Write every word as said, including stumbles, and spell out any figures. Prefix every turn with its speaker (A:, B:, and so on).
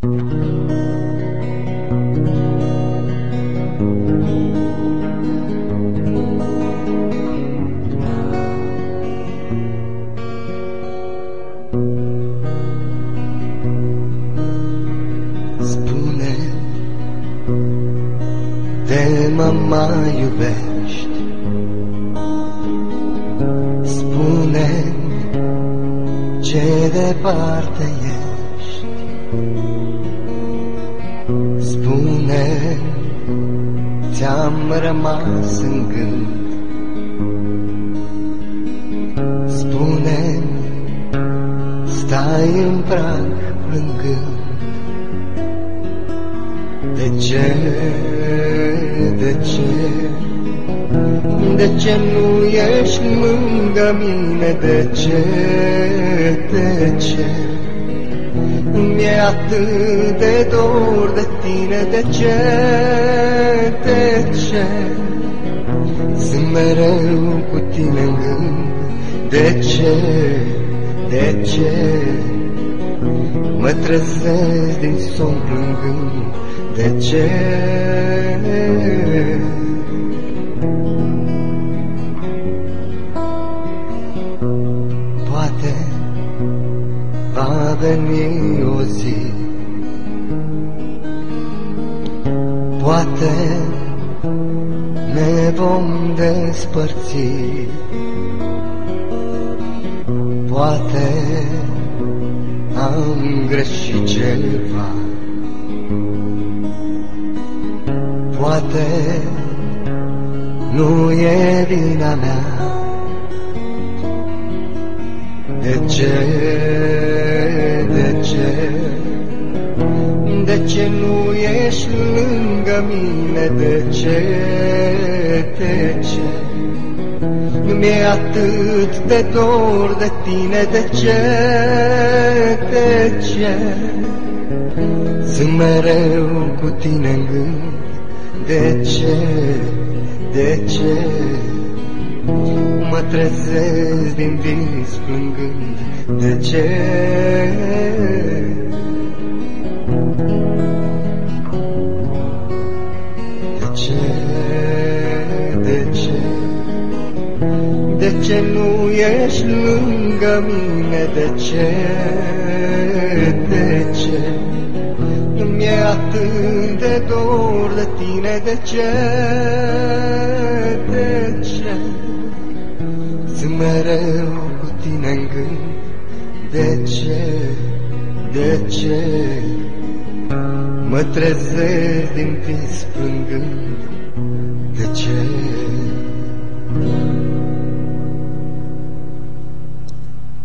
A: De mă mai iubești, spune-mi ce departe ești, spune-mi ți-am rămas în gând, spune-mi stai în prag plângând. De ce, de ce, de ce nu ești lângă mine? De ce, de ce, mi-e atât de dor de tine? De ce, de ce, sunt mereu cu tine în gând? De ce, de ce, mă trezesc din somn plângând? De ce? Poate va veni o zi, poate ne vom despărți, poate am greșit ceva, poate nu e vina mea. De ce, de ce, de ce nu ești lângă mine? De ce, de ce, mi-e atât de dor de tine? De ce, de ce, sunt mereu cu tine în gând? De ce, de ce, mă trezesc din vis plângând? De ce? De ce, de ce, de ce nu ești lângă mine? De ce, de ce, mi-e atât de dor de tine? De ce, de ce, sunt mereu cu tine în gând? De ce, de ce, mă trezesc din vis plângând? De ce?